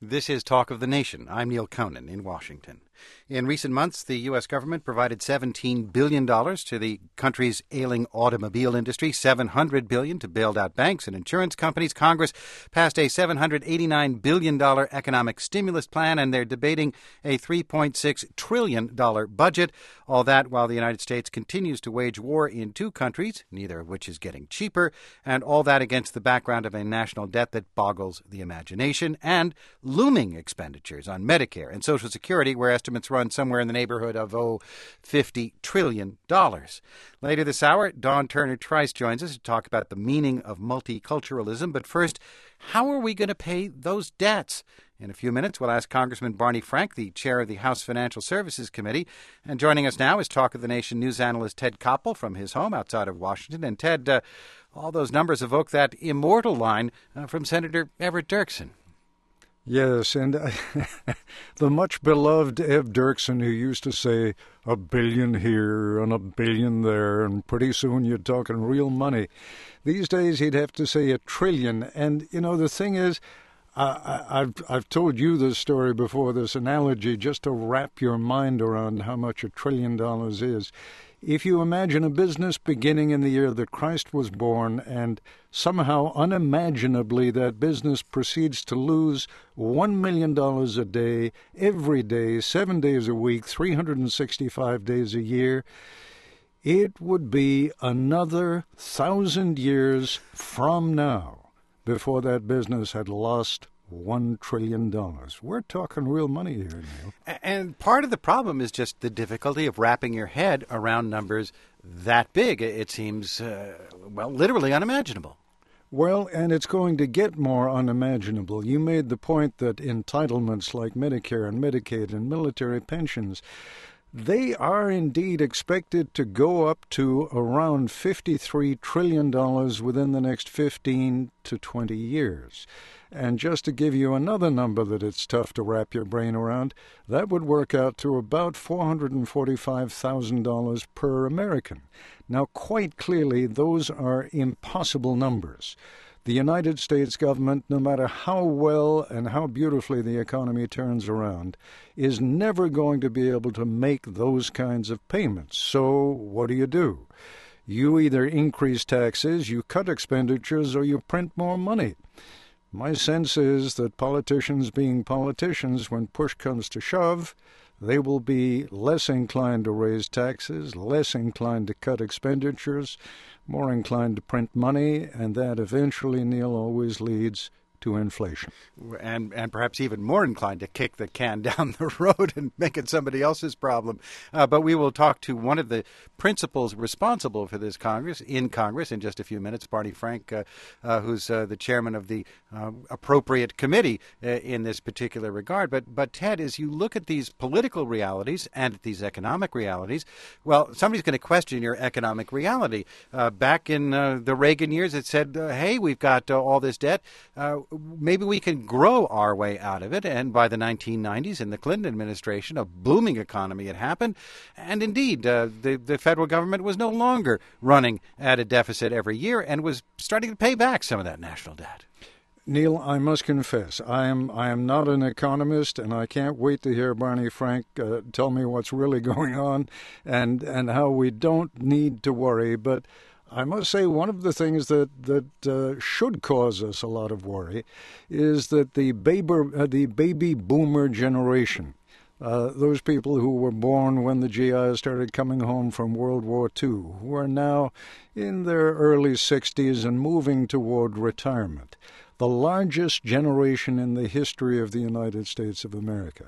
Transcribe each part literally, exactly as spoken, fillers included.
This is Talk of the Nation. I'm Neil Conan in Washington. In recent months, the U S government provided seventeen billion dollars to the country's ailing automobile industry, seven hundred billion dollars to bail out banks and insurance companies. Congress passed a seven hundred eighty-nine billion dollars economic stimulus plan, and they're debating a three point six trillion dollars budget. All that while the United States continues to wage war in two countries, neither of which is getting cheaper, and all that against the background of a national debt that boggles the imagination and looming expenditures on Medicare and Social Security, where estimates run somewhere in the neighborhood of, oh, fifty trillion dollars. Later this hour, Dawn Turner-Trice joins us to talk about the meaning of multiculturalism. But first, how are we going to pay those debts? In a few minutes, we'll ask Congressman Barney Frank, the chair of the House Financial Services Committee. And joining us now is Talk of the Nation news analyst Ted Koppel from his home outside of Washington. And Ted, uh, all those numbers evoke that immortal line uh, from Senator Everett Dirksen. Yes, and uh, the much-beloved Ev Dirksen, who used to say a billion here and a billion there, and pretty soon you're talking real money. These days he'd have to say a trillion. And, you know, the thing is, uh, I've, I've told you this story before, this analogy, just to wrap your mind around how much a trillion dollars is. If you imagine a business beginning in the year that Christ was born, and somehow unimaginably that business proceeds to lose one million dollars a day, every day, seven days a week, three hundred sixty-five days a year, it would be another thousand years from now before that business had lost One trillion dollars. We're talking real money here, Neil. And part of the problem is just the difficulty of wrapping your head around numbers that big. It seems, uh, well, literally unimaginable. Well, and it's going to get more unimaginable. You made the point that entitlements like Medicare and Medicaid and military pensions, they are indeed expected to go up to around fifty-three trillion dollars within the next fifteen to twenty years. And just to give you another number that it's tough to wrap your brain around, that would work out to about four hundred forty-five thousand dollars per American. Now, quite clearly, those are impossible numbers. The United States government, no matter how well and how beautifully the economy turns around, is never going to be able to make those kinds of payments. So what do you do? You either increase taxes, you cut expenditures, or you print more money. My sense is that politicians being politicians, when push comes to shove, they will be less inclined to raise taxes, less inclined to cut expenditures, more inclined to print money, and that eventually, Neil, always leads to inflation. And and perhaps even more inclined to kick the can down the road and make it somebody else's problem. Uh, but we will talk to one of the principals responsible for this Congress, in Congress, in just a few minutes, Barney Frank, uh, uh, who's uh, the chairman of the uh, appropriate committee uh, in this particular regard. But, but Ted, as you look at these political realities and at these economic realities, well, somebody's going to question your economic reality. Uh, back in uh, the Reagan years, it said, uh, hey, we've got uh, all this debt. Uh, Maybe we can grow our way out of it. And by the nineteen nineties, in the Clinton administration, a booming economy had happened. And indeed, uh, the, the federal government was no longer running at a deficit every year and was starting to pay back some of that national debt. Neil, I must confess, I am I am not an economist, and I can't wait to hear Barney Frank uh, tell me what's really going on and, and how we don't need to worry. But I must say one of the things that, that uh, should cause us a lot of worry is that the baby, uh, the baby boomer generation, uh, those people who were born when the G Is started coming home from World War Two, who are now in their early sixties and moving toward retirement, the largest generation in the history of the United States of America.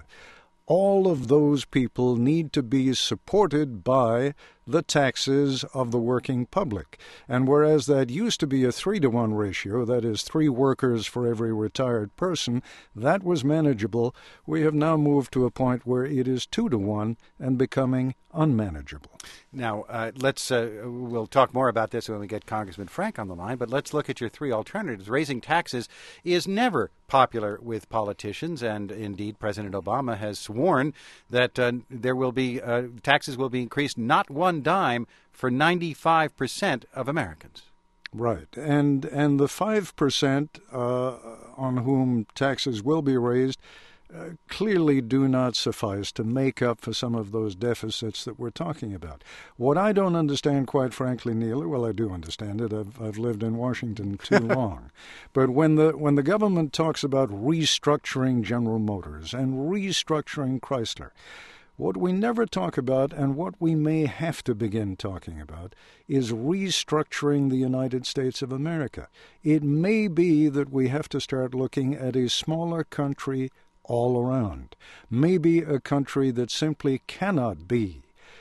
All of those people need to be supported by the taxes of the working public. And whereas that used to be a three to one ratio, that is three workers for every retired person, that was manageable. We have now moved to a point where it is two to one and becoming unmanageable. Now, uh, let's uh, we'll talk more about this when we get Congressman Frank on the line, but let's look at your three alternatives. Raising taxes is never popular with politicians, and indeed President Obama has sworn that uh, there will be uh, taxes will be increased not one dime for ninety-five percent of Americans. Right, and and the five percent uh, on whom taxes will be raised uh, clearly do not suffice to make up for some of those deficits that we're talking about. What I don't understand, quite frankly, Neil, well, I do understand it. I've, I've lived in Washington too long. But when the when the government talks about restructuring General Motors and restructuring Chrysler, what we never talk about, and what we may have to begin talking about, is restructuring the United States of America. It may be that we have to start looking at a smaller country all around. Maybe a country that simply cannot be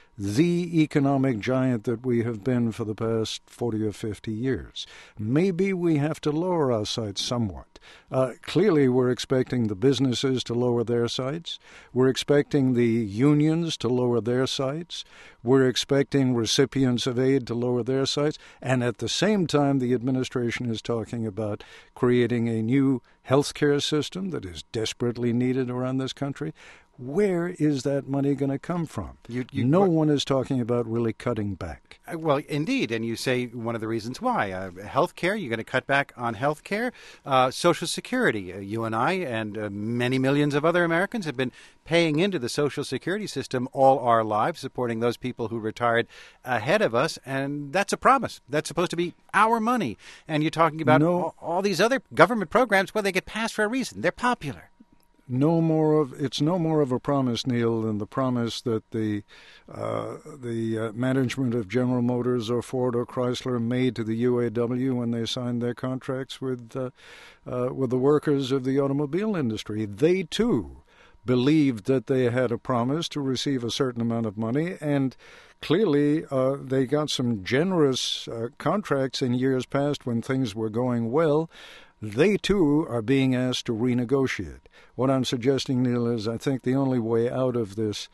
the economic giant that we have been for the past forty or fifty years. Maybe we have to lower our sights somewhat. Uh, clearly, we're expecting the businesses to lower their sights. We're expecting the unions to lower their sights. We're expecting recipients of aid to lower their sights. And at the same time, the administration is talking about creating a new healthcare system that is desperately needed around this country. Where is that money going to come from? You, you, no one is talking about really cutting back. Well, indeed, and you say one of the reasons why. Uh, health care, you're going to cut back on health care. Uh, Social Security, uh, you and I and uh, many millions of other Americans have been paying into the Social Security system all our lives, supporting those people who retired ahead of us, and that's a promise. That's supposed to be our money. And you're talking about no. all, all these other government programs, well, they get passed for a reason. They're popular. No more of it's no more of a promise, Neil, than the promise that the uh, the uh, management of General Motors or Ford or Chrysler made to the U A W when they signed their contracts with uh, uh, with the workers of the automobile industry. They too believed that they had a promise to receive a certain amount of money, and clearly uh, they got some generous uh, contracts in years past when things were going well. They, too, are being asked to renegotiate. What I'm suggesting, Neil, is I think the only way out of this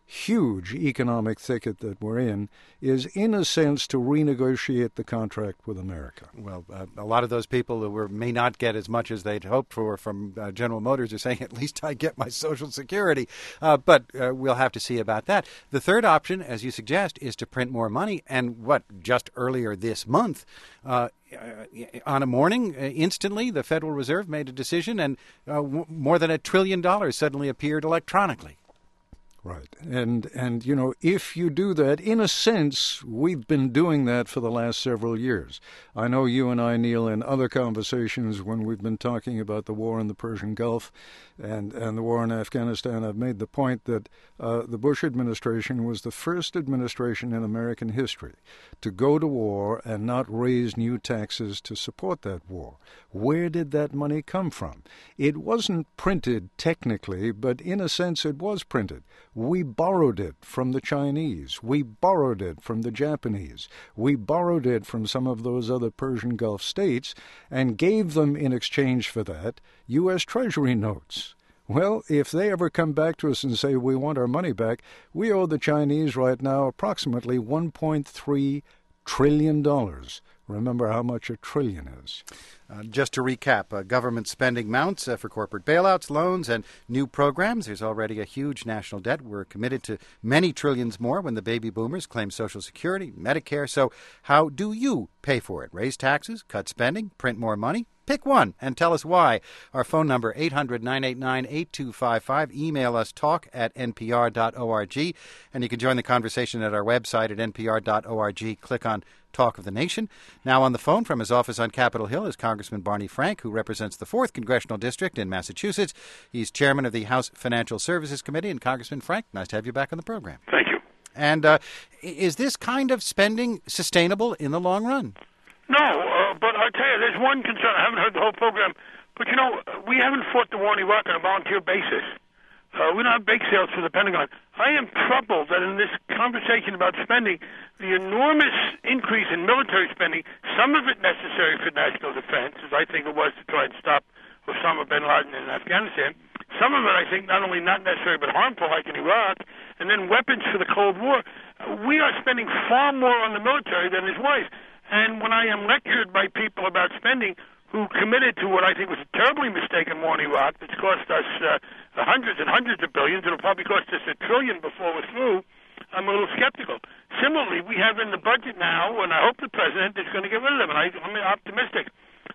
huge economic thicket that we're in is, in a sense, to renegotiate the contract with America. Well, uh, a lot of those people who were, may not get as much as they'd hoped for from uh, General Motors are saying, at least I get my Social Security. Uh, but uh, we'll have to see about that. The third option, as you suggest, is to print more money. And what, just earlier this month, uh, on a morning, uh, instantly, the Federal Reserve made a decision, and uh, w- more than a trillion dollars suddenly appeared electronically. Right. And, and you know, if you do that, in a sense, we've been doing that for the last several years. I know you and I, Neil, in other conversations when we've been talking about the war in the Persian Gulf and, and the war in Afghanistan, I've made the point that uh, the Bush administration was the first administration in American history to go to war and not raise new taxes to support that war. Where did that money come from? It wasn't printed technically, but in a sense it was printed. We borrowed it from the Chinese. We borrowed it from the Japanese. We borrowed it from some of those other Persian Gulf states and gave them, in exchange for that, U S Treasury notes. Well, if they ever come back to us and say we want our money back, we owe the Chinese right now approximately one point three trillion dollars. Remember how much a trillion is. Uh, just to recap, uh, government spending mounts uh, for corporate bailouts, loans, and new programs. There's already a huge national debt. We're committed to many trillions more when the baby boomers claim Social Security, Medicare. So how do you pay for it? Raise taxes, cut spending, print more money? Pick one and tell us why. Our phone number, eight hundred, nine eight nine, eight two five five. Email us, talk at n p r dot org. And you can join the conversation at our website at n p r dot org. Click on Talk of the Nation. Now on the phone from his office on Capitol Hill is Congressman Barney Frank, who represents the fourth Congressional District in Massachusetts. He's chairman of the House Financial Services Committee. And Congressman Frank, nice to have you back on the program. Thank you. And uh, is this kind of spending sustainable in the long run? No, uh, but I tell you, there's one concern. I haven't heard the whole program, but you know, we haven't fought the war in Iraq on a volunteer basis. Uh, we don't have bake sales for the Pentagon. I am troubled that in this conversation about spending, the enormous increase in military spending, some of it necessary for national defense, as I think it was to try and stop Osama bin Laden in Afghanistan, some of it I think not only not necessary but harmful, like in Iraq, and then weapons for the Cold War. Uh, we are spending far more on the military than is wise. And when I am lectured by people about spending who committed to what I think was a terribly mistaken war in Iraq that's cost us uh, hundreds and hundreds of billions, it'll probably cost us a trillion before we're through, I'm a little skeptical. Similarly, we have in the budget now, and I hope the president is going to get rid of them, and I, I'm optimistic,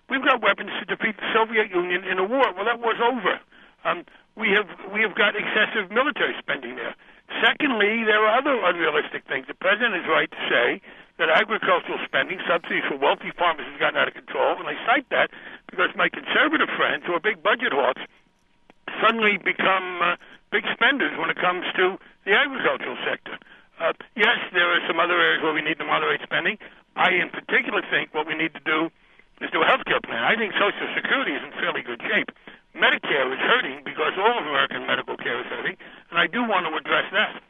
we've got weapons to defeat the Soviet Union in a war. Well, that war's over. Um, we have we have got excessive military spending there. Secondly, there are other unrealistic things. The president is right to say that agricultural spending, subsidies for wealthy farmers, has gotten out of control, and I cite that because my conservative friends, who are big budget hawks, suddenly become uh, big spenders when it comes to the agricultural sector. Uh, yes, there are some other areas where we need to moderate spending. I, in particular, think what we need to do is do a health care plan. I think Social Security is in fairly good shape. Medicare is hurting because all of American medical care is hurting, and I do want to address that.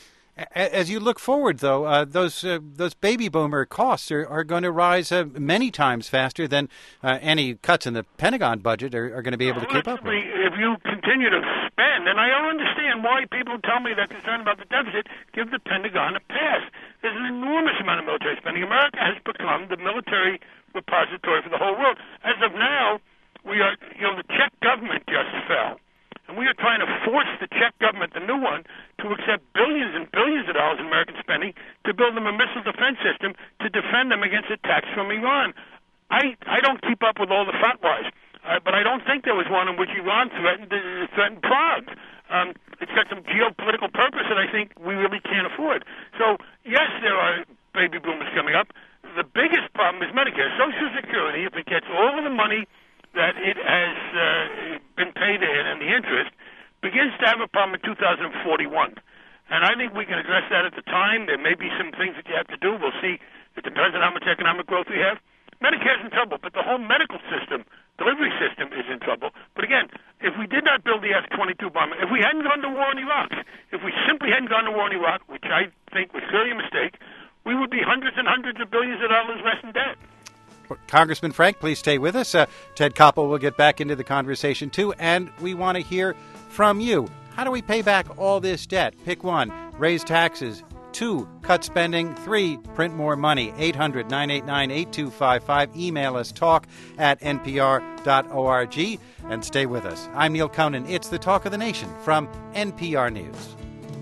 As you look forward, though, uh, those uh, those baby boomer costs are, are going to rise uh, many times faster than uh, any cuts in the Pentagon budget are, are going to be able to keep up with. If you continue to spend, and I don't understand why people tell me they're concerned about the deficit, give the Pentagon a pass. There's an enormous amount of military spending. America has become the military repository for the whole world. As of now, we are, you know, the Czech government just fell. And we are trying to force the Czech government, the new one, to accept billions and billions of dollars in American spending to build them a missile defense system to defend them against attacks from Iran. I I don't keep up with all the fatwas, uh, but I don't think there was one in which Iran threatened uh, threatened Prague. Um, it's got some geopolitical purpose that I think we really can't afford. So, yes, there are baby boomers coming up. The biggest problem is Medicare. Social Security, if it gets all of the money that it has uh, been paid in and the interest, begins to have a problem in two thousand forty-one. And I think we can address that at the time. There may be some things that you have to do. We'll see. It depends on how much economic growth we have. Medicare's in trouble, but the whole medical system, delivery system, is in trouble. But again, if we did not build the F twenty-two bomber, if we hadn't gone to war in Iraq, if we simply hadn't gone to war in Iraq, which I think was clearly a mistake, we would be hundreds and hundreds of billions of dollars less in debt. Congressman Frank, please stay with us. Uh, Ted Koppel will get back into the conversation, too, and we want to hear from you. How do we pay back all this debt? Pick one, raise taxes. Two, cut spending. Three, print more money. eight hundred, nine eight nine, eight two five five. Email us, talk at n p r dot org, and stay with us. I'm Neil Conan. It's the Talk of the Nation from N P R News.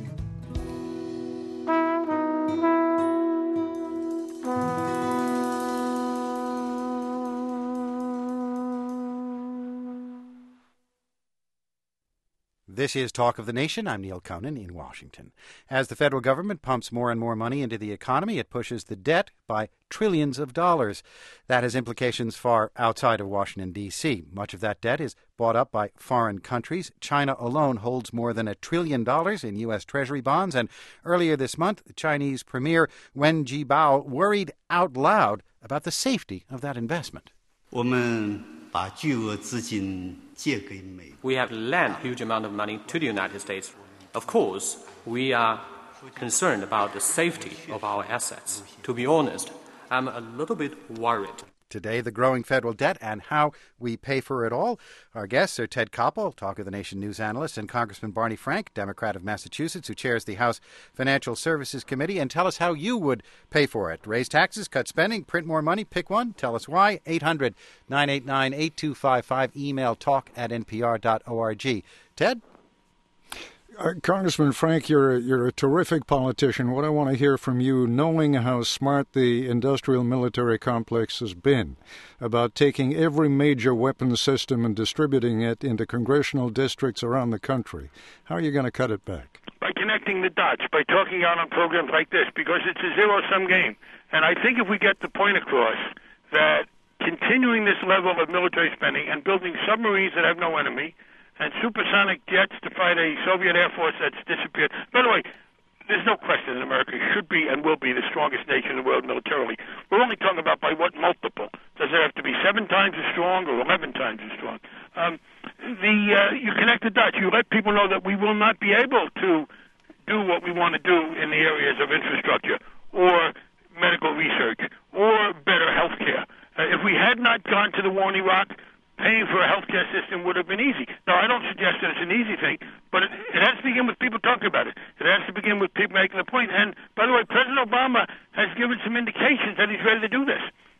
This is Talk of the Nation. I'm Neil Conan in Washington. As the federal government pumps more and more money into the economy, it pushes the debt by trillions of dollars. That has implications far outside of Washington, D C. Much of that debt is bought up by foreign countries. China alone holds more than a trillion dollars in U S. Treasury bonds. And earlier this month, Chinese Premier Wen Jiabao worried out loud about the safety of that investment. We have lent huge amount of money to the United States. Of course, we are concerned about the safety of our assets. To be honest, I'm a little bit worried. Today, the growing federal debt and how we pay for it all. Our guests are Ted Koppel, Talk of the Nation news analyst, and Congressman Barney Frank, Democrat of Massachusetts, who chairs the House Financial Services Committee. And tell us how you would pay for it. Raise taxes, cut spending, print more money, pick one. Tell us why. eight hundred, nine eight nine, eight two five five. Email talk at n p r dot org. Ted? Uh, Congressman Frank, you're a, you're a terrific politician. What I want to hear from you, knowing how smart the industrial military complex has been about taking every major weapons system and distributing it into congressional districts around the country, how are you going to cut it back? By connecting the dots, by talking out on programs like this, because it's a zero-sum game. And I think if we get the point across that continuing this level of military spending and building submarines that have no enemy, and supersonic jets to fight a Soviet Air Force that's disappeared. By the way, there's no question that America should be and will be the strongest nation in the world militarily. We're only talking about by what multiple. Does it have to be seven times as strong or eleven times as strong? Um, the uh, you connect the dots. You let people know that we will not be able to do what we want to do in the areas of infrastructure or medical research or better health care. Uh, if we had not gone to the war in Iraq, paying for a healthcare system would have been easy. Now, I don't suggest that it's an easy thing, but it, it has to begin with people talking about it. It has to begin with people making the point. And, by the way, President Obama has given some indications that he's ready to do this.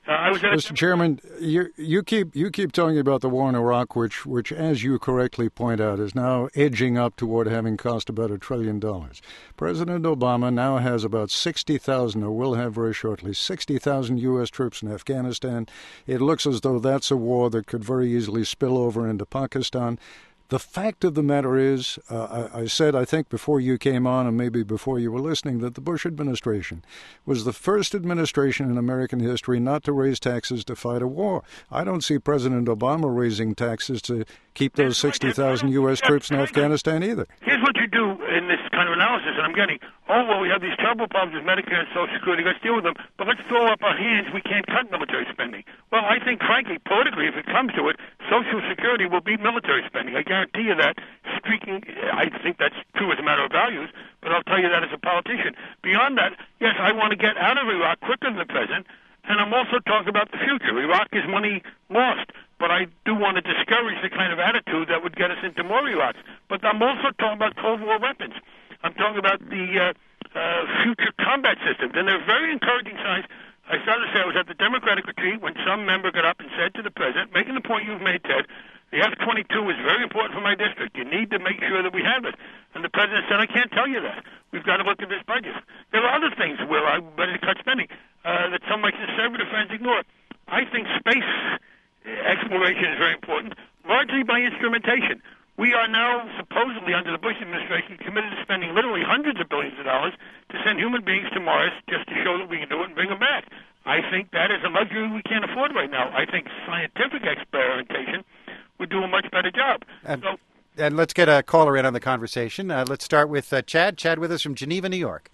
Uh, I was at Mister Chairman, you, you keep you keep talking about the war in Iraq, which, which, as you correctly point out, is now edging up toward having cost about a trillion dollars. President Obama now has about sixty thousand, or will have very shortly, sixty thousand U S troops in Afghanistan. It looks as though that's a war that could very easily spill over into Pakistan. The fact of the matter is, uh, I, I said, I think before you came on and maybe before you were listening, that the Bush administration was the first administration in American history not to raise taxes to fight a war. I don't see President Obama raising taxes to keep those sixty thousand U S troops in Afghanistan either. Here's what you do in this kind of analysis, and I'm getting, oh, well, we have these terrible problems with Medicare and Social Security, let's deal with them, but let's throw up our hands, we can't cut military spending. Well, I think, frankly, politically, if it comes to it, Social Security will beat military spending. I guarantee you that. Speaking, I think that's true as a matter of values, but I'll tell you that as a politician. Beyond that, yes, I want to get out of Iraq quicker than the present, and I'm also talking about the future. Iraq is money lost, but I do want to discourage the kind of attitude that would get us into more Iraqs. But I'm also talking about Cold War weapons. I'm talking about the uh, uh, future combat systems, and they're very encouraging signs. I started to say I was at the Democratic retreat when some member got up and said to the president, making the point you've made, Ted, the F twenty-two is very important for my district. You need to make sure that we have it. And the president said, I can't tell you that. We've got to look at this budget. There are other things where I'm ready to cut spending uh, that some of my conservative friends ignore. I think space exploration is very important, largely by instrumentation. We are now, supposedly under the Bush administration, committed to spending literally hundreds of billions of dollars to send human beings to Mars just to show that we can do it and bring them back. I think that is a luxury we can't afford right now. I think scientific experimentation would do a much better job. And, so, and let's get a caller in on the conversation. Uh, let's start with uh, Chad. Chad with us from Geneva, New York.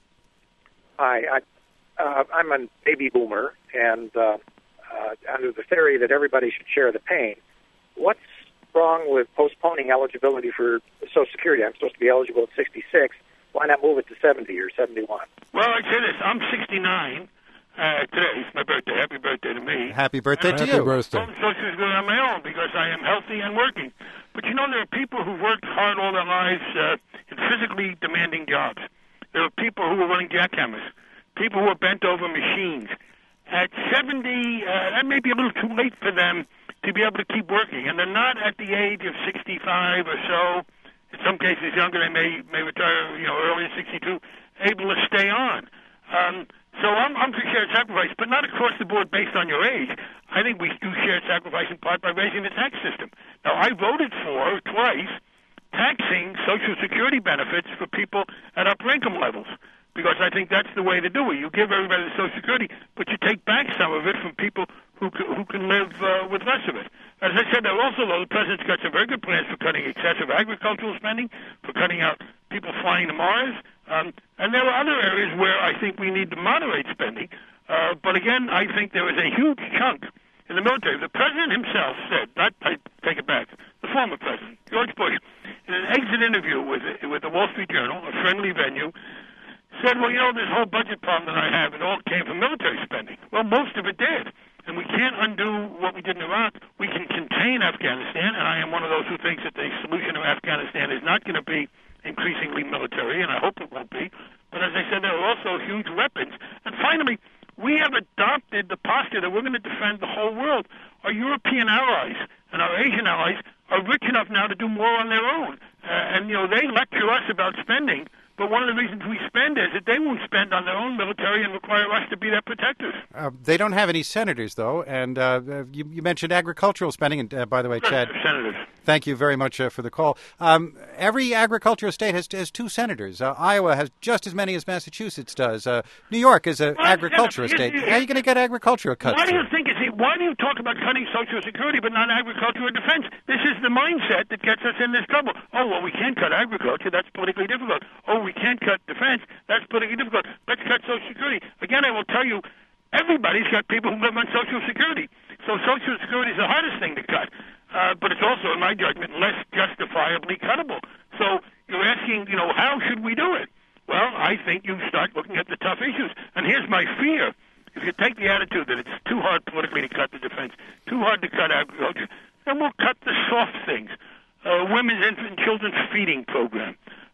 Hi, I, uh, I'm a baby boomer, and uh, uh, under the theory that everybody should share the pain, what's wrong with postponing eligibility for Social Security? I'm supposed to be eligible at sixty-six. Why not move it to seventy or seventy-one? Well, I say this. I'm sixty-nine. Uh, today is my birthday. Happy birthday to me. Happy birthday uh, to Happy you. birthday. I'm Social Security on my own because I am healthy and working. But you know, there are people who worked hard all their lives uh, in physically demanding jobs. There are people who are running jackhammers, people who are bent over machines. At seventy, uh, that may be a little too late for them to be able to keep working, and they're not at the age of sixty-five or so. In some cases, younger, they may may retire, you know, early at sixty-two, able to stay on. Um, so I'm, I'm for shared sacrifice, but not across the board based on your age. I think we do shared sacrifice in part by raising the tax system. Now, I voted for twice taxing Social Security benefits for people at upper income levels, because I think that's the way to do it. You give everybody the Social Security, but you take back some of it from people who can, who can live uh, with less of it. As I said, there also, though, the president's got some very good plans for cutting excessive agricultural spending, for cutting out people flying to Mars, um, and there are other areas where I think we need to moderate spending. Uh, but again, I think there is a huge chunk in the military. The president himself said, not, I take it back, the former president, George Bush, in an exit interview with, with the Wall Street Journal, a friendly venue, said, well, you know, this whole budget problem that I have, it all came from military spending. Well, most of it did. And we can't undo what we did in Iraq. We can contain Afghanistan, and I am one of those who thinks that the solution of Afghanistan is not going to be increasingly military, and I hope it won't be. But as I said, there are also huge weapons. And finally, we have adopted the posture that we're going to defend the whole world. Our European allies and our Asian allies are rich enough now to do more on their own. Uh, and, you know, they lecture us about spending, but one of the reasons we spend is that they won't spend on their own military and require us to be their protectors. Uh, they don't have any senators, though, and uh, you, you mentioned agricultural spending. And uh, by the way, Chad, senators. Thank you very much uh, for the call. Um, every agricultural state has, has two senators. Uh, Iowa has just as many as Massachusetts does. Uh, New York is an well, agricultural yeah, state. it, it, How are you going to get agricultural cuts? Why do you through? think it's why do you talk about cutting Social Security but not agriculture or defense? This is the mindset that gets us in this trouble. Oh, well, we can't cut agriculture. That's politically difficult. Oh, we can't cut defense. That's politically difficult. Let's cut Social Security. Again, I will tell you, everybody's got people who live on Social Security. So Social Security is the hardest thing to cut. Uh, but it's also, in my judgment, less justifiably cuttable. So you're asking, you know, how should we do it? Well, I think you start looking at the tough issues. And here's my fear. If you take the attitude that it's too hard politically to cut the defense, too hard to cut agriculture, then we'll cut the soft things. Uh, women's infant and children's feeding program.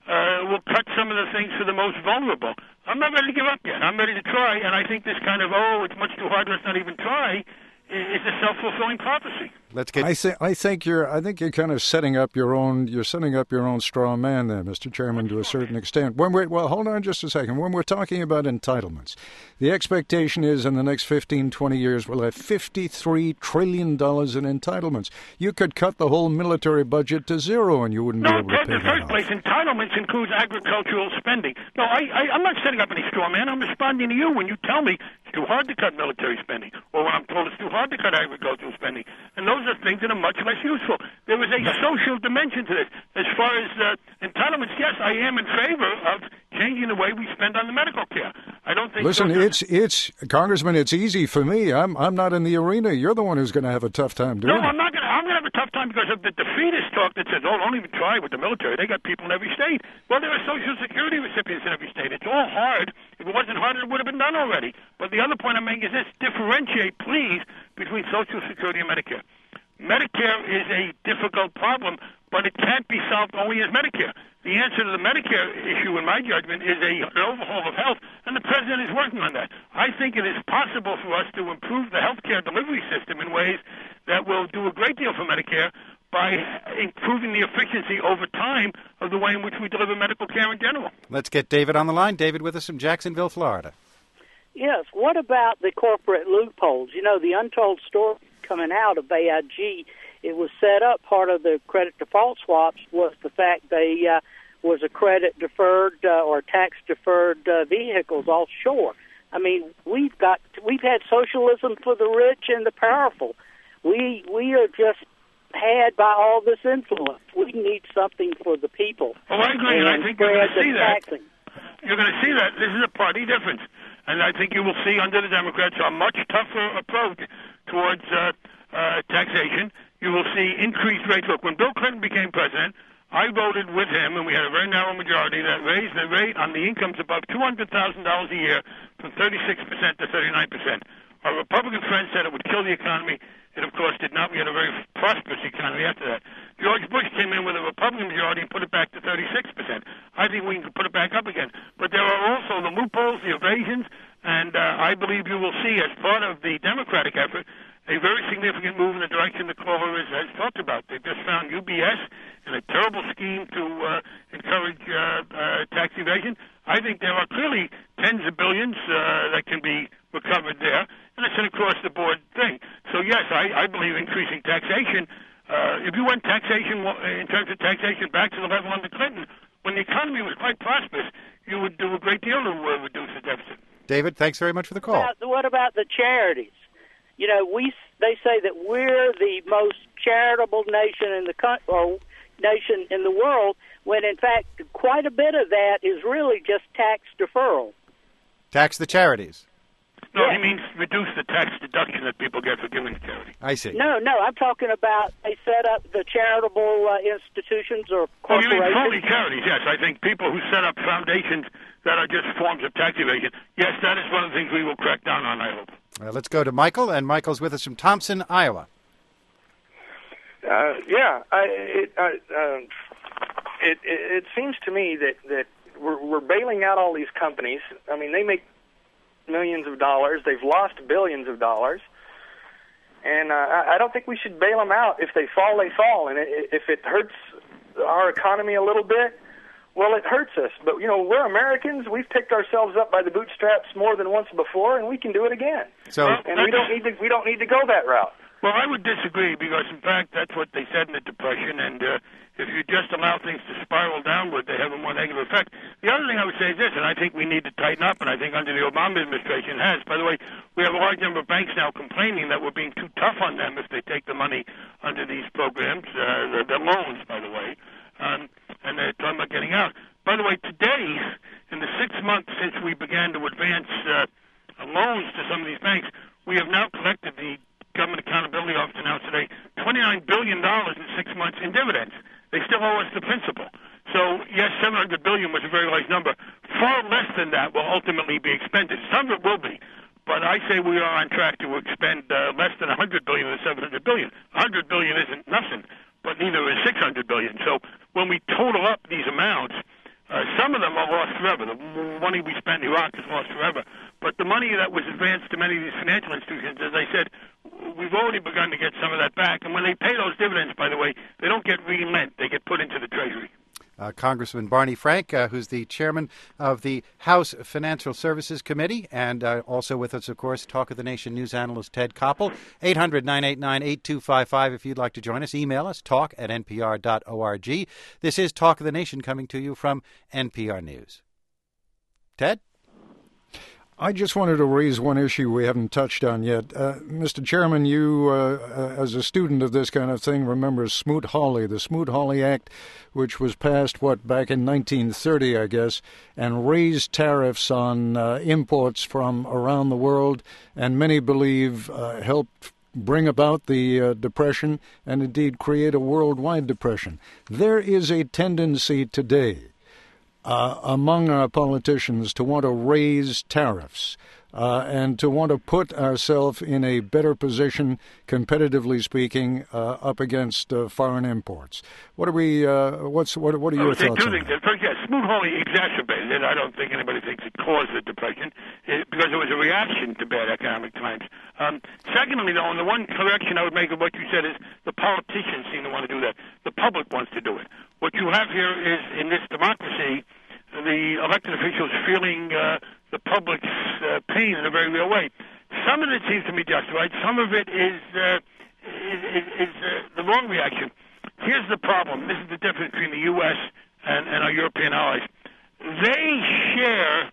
uh, will cut some of the things for the most vulnerable. I'm not ready to give up yet. I'm ready to try, and I think this kind of, oh, it's much too hard, let's not even try, is a self-fulfilling prophecy. Let's get. I think I think you're I think you're kind of setting up your own you're setting up your own straw man there, Mister Chairman, to a certain extent. When we're well, hold on just a second. When we're talking about entitlements, the expectation is in the next fifteen, twenty years we'll have fifty-three trillion dollars in entitlements. You could cut the whole military budget to zero, and you wouldn't no, be able to Ted, pay in the that first off. place, entitlements includes agricultural spending. No, I, I, I'm not setting up any straw man. I'm responding to you when you tell me it's too hard to cut military spending, or when I'm told it's too hard to cut agricultural spending. And those are things that are much less useful. There is a social dimension to this. As far as uh, entitlements, yes, I am in favor of changing the way we spend on the medical care. I don't think. Listen, it's it's Congressman. It's easy for me. I'm I'm not in the arena. You're the one who's going to have a tough time doing no, it. No, I'm not going to. I'm going to have a tough time because of the defeatist talk that says, "Oh, don't even try with the military. They got people in every state." Well, there are Social Security recipients in every state. It's all hard. If it wasn't hard, it would have been done already. But the other point I'm making is this: differentiate, please, between Social Security and Medicare. Medicare is a difficult problem, but it can't be solved only as Medicare. The answer to the Medicare issue, in my judgment, is a, an overhaul of health, and the President is working on that. I think it is possible for us to improve the health care delivery system in ways that will do a great deal for Medicare by improving the efficiency over time of the way in which we deliver medical care in general. Let's get David on the line. David with us from Jacksonville, Florida. Yes. What about the corporate loopholes? You know, the untold story coming out of A I G, it was set up, part of the credit default swaps was the fact they uh, was a credit deferred uh, or tax deferred uh, vehicles offshore. I mean, we've got we've had socialism for the rich and the powerful. We we are just had by all this influence. We need something for the people. Oh, I agree, and, and I think you're going to see that. Taxing. You're going to see that. This is a party difference. And I think you will see under the Democrats a much tougher approach towards uh, uh, taxation. You will see increased rates. Look, when Bill Clinton became president, I voted with him, and we had a very narrow majority that raised the rate on the incomes above two hundred thousand dollars a year from thirty-six percent to thirty-nine percent. Our Republican friends said it would kill the economy. It, of course, did not. We had a very prosperous economy after that. George Bush came in with a Republican majority and put it back to thirty-six percent. I think we can put it back up again. But there are also the loopholes, the evasions, and uh, I believe you will see, as part of the Democratic effort, a very significant move in the direction the caller has, has talked about. They've just found U B S in a terrible scheme to uh, encourage uh, uh, tax evasion. I think there are clearly tens of billions uh, that can be recovered there, and it's an across-the-board thing. So, yes, I, I believe increasing taxation. Uh, if you went taxation in terms of taxation back to the level under Clinton, when the economy was quite prosperous, you would do a great deal to uh, reduce the deficit. David, thanks very much for the call. What about, what about the charities? You know, we they say that we're the most charitable nation in the country, or nation in the world, when in fact quite a bit of that is really just tax deferral. Tax the charities. No, yes. He means reduce the tax deduction that people get for giving to charity. I see. No, no, I'm talking about they set up the charitable uh, institutions or corporations. Oh, you mean phony charities? Yes, I think people who set up foundations that are just forms of tax evasion. Yes, that is one of the things we will crack down on, I hope. Uh, let's go to Michael, and Michael's with us from Thompson, Iowa. Uh, yeah, I, it, uh, uh, it, it it seems to me that that we're, we're bailing out all these companies. I mean, they make millions of dollars. They've lost billions of dollars, and uh, I, I don't think we should bail them out. If they fall, they fall, and it, if it hurts our economy a little bit, well, it hurts us. But you know, we're Americans. We've picked ourselves up by the bootstraps more than once before, and we can do it again. So, and we don't need to. We don't need to go that route. Well, I would disagree because, in fact, that's what they said in the Depression, and uh, if you just allow things to spiral downward, they have a more negative effect. The other thing I would say is this, and I think we need to tighten up, and I think under the Obama administration has. By the way, we have a large number of banks now complaining that we're being too tough on them if they take the money under these programs, uh, the loans, by the way, um, and they're talking about getting out. By the way, today, in the six months since we began to advance uh, loans to some of these banks, we have now collected, the Government Accountability Office announced today, twenty-nine billion dollars in six months in dividends. They still owe us the principal. So, yes, seven hundred billion dollars was a very large number. Far less than that will ultimately be expended. Some of it will be. But I say we are on track to expend uh, less than one hundred billion dollars of the seven hundred billion dollars. one hundred billion dollars isn't nothing, but neither is six hundred billion dollars. So when we total up these amounts, Uh, some of them are lost forever. The money we spent in Iraq is lost forever. But the money that was advanced to many of these financial institutions, as I said, we've already begun to get some of that back. And when they pay those dividends, by the way, they don't get re-lent. They get put into the Treasury. Uh, Congressman Barney Frank, uh, who's the chairman of the House Financial Services Committee, and uh, also with us, of course, Talk of the Nation news analyst Ted Koppel. eight hundred, nine eight nine, eight two five five if you'd like to join us. Email us, talk at n p r dot org. This is Talk of the Nation coming to you from N P R News. Ted? I just wanted to raise one issue we haven't touched on yet. Uh, Mister Chairman, you, uh, uh, as a student of this kind of thing, remember Smoot-Hawley, the Smoot-Hawley Act, which was passed, what, back in nineteen thirty, I guess, and raised tariffs on uh, imports from around the world, and many believe uh, helped bring about the uh, depression and indeed create a worldwide depression. There is a tendency today Uh, among our politicians to want to raise tariffs uh, and to want to put ourselves in a better position, competitively speaking, uh, up against uh, foreign imports. What are we? Uh, what's what? What are your well, thoughts on that? First, yes, Smoot-Hawley exacerbated it. I don't think anybody thinks it caused the depression it, because it was a reaction to bad economic times. Um, secondly, though, and the one correction I would make of what you said is the politicians seem to want to do that. The public wants to do it. What you have here is, in this democracy, the elected officials feeling uh, the public's uh, pain in a very real way. Some of it seems to be justified. Some of it is uh, is, is uh, the wrong reaction. Here's the problem. This is the difference between the U S and, and our European allies. They share,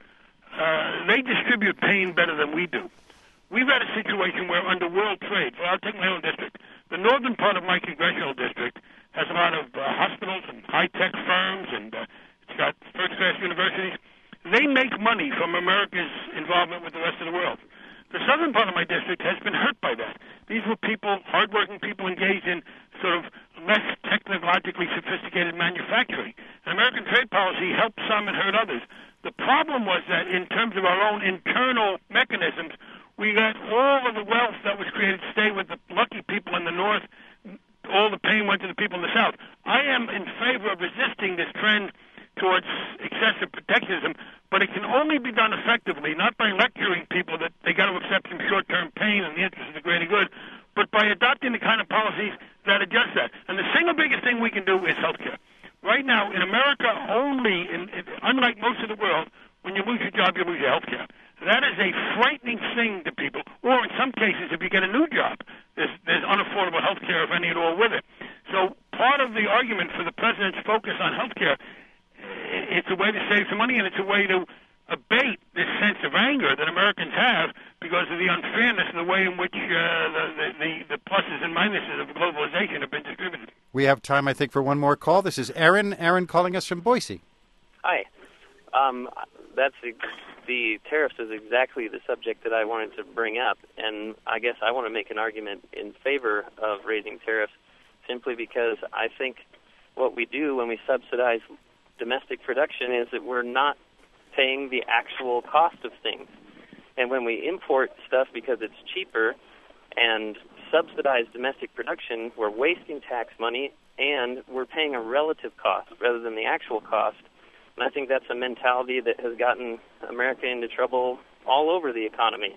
uh, they distribute pain better than we do. We've had a situation where under world trade, well, I'll take my own district, the northern part of my congressional district has a lot of uh, hospitals and high-tech firms, and uh, it's got first-class universities. They make money from America's involvement with the rest of the world. The southern part of my district has been hurt by that. These were people, hardworking people engaged in sort of less technologically sophisticated manufacturing. And American trade policy helped some and hurt others. The problem was that in terms of our own internal mechanisms, we let all of the wealth that was created stay with the lucky people in the north. All the pain went to the people in the south. I am in favor of resisting this trend towards excessive protectionism, but it can only be done effectively, not by lecturing people that they got to accept some short-term pain in the interest of the greater good, but by adopting the kind of policies that adjust that. And the single biggest thing we can do is healthcare. Right now, in America, only, in, in, unlike most of the world, when you lose your job, you lose your healthcare. That is a frightening thing to people. Or in some cases, if you get a new job, there's, there's unaffordable health care, if any at all, with it. So part of the argument for the president's focus on health care, it's a way to save some money, and it's a way to abate this sense of anger that Americans have because of the unfairness in the way in which uh, the, the, the pluses and minuses of globalization have been distributed. We have time, I think, for one more call. This is Aaron. Aaron calling us from Boise. Hi. Um, that's the, the tariffs is exactly the subject that I wanted to bring up, and I guess I want to make an argument in favor of raising tariffs simply because I think what we do when we subsidize domestic production is that we're not paying the actual cost of things. And when we import stuff because it's cheaper and subsidize domestic production, we're wasting tax money and we're paying a relative cost rather than the actual cost. And I think that's a mentality that has gotten America into trouble all over the economy.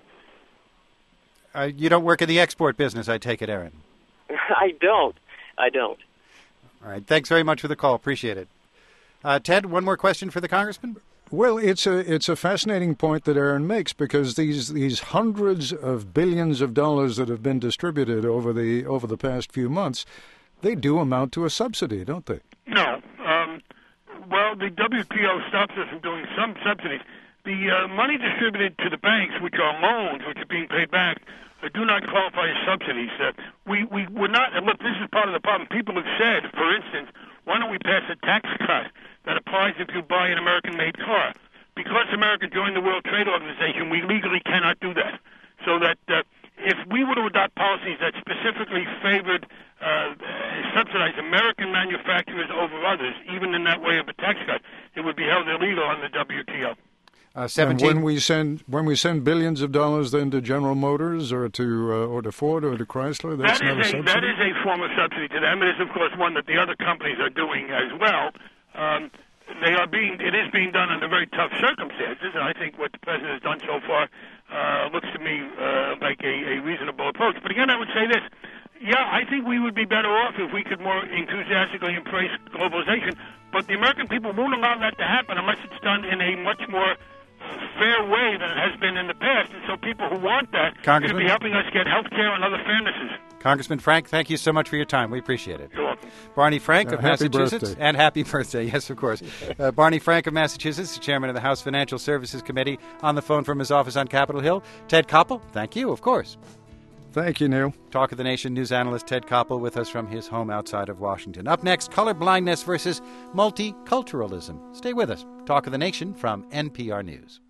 Uh, you don't work in the export business, I take it, Aaron. I don't. I don't. All right. Thanks very much for the call. Appreciate it. Uh, Ted, one more question for the congressman? Well, it's a it's a fascinating point that Aaron makes because these these hundreds of billions of dollars that have been distributed over the over the past few months, they do amount to a subsidy, don't they? No. Um, well, the W T O stops us from doing some subsidies. The uh, money distributed to the banks, which are loans, which are being paid back, uh, do not qualify as subsidies. Uh, we we would not. And look, this is part of the problem. People have said, for instance, why don't we pass a tax cut that applies if you buy an American-made car? Because America joined the World Trade Organization, we legally cannot do that. So that uh, if we were to adopt policies that specifically favored, uh, subsidized American manufacturers over others, even in that way of a tax cut, it would be held illegal on the W T O. Uh, seventeen And when we send when we send billions of dollars then to General Motors or to uh, or to Ford or to Chrysler, that's that not a, a subsidy. That is a form of subsidy to them. It is, of course, one that the other companies are doing as well. Um, they are being it is being done under very tough circumstances, and I think what the president has done so far uh, looks to me uh, like a, a reasonable approach. But again, I would say this. Yeah, I think we would be better off if we could more enthusiastically embrace globalization, but the American people won't allow that to happen unless it's done in a much more fair way than it has been in the past. And so people who want that should be helping us get health care and other fairnesses. Congressman Frank, thank you so much for your time. We appreciate it. You're welcome. Barney Frank uh, of Massachusetts. Birthday. And happy birthday, yes, of course. Uh, Barney Frank of Massachusetts, chairman of the House Financial Services Committee, on the phone from his office on Capitol Hill. Ted Koppel, thank you, of course. Thank you, Neil. Talk of the Nation news analyst Ted Koppel with us from his home outside of Washington. Up next, colorblindness versus multiculturalism. Stay with us. Talk of the Nation from N P R News.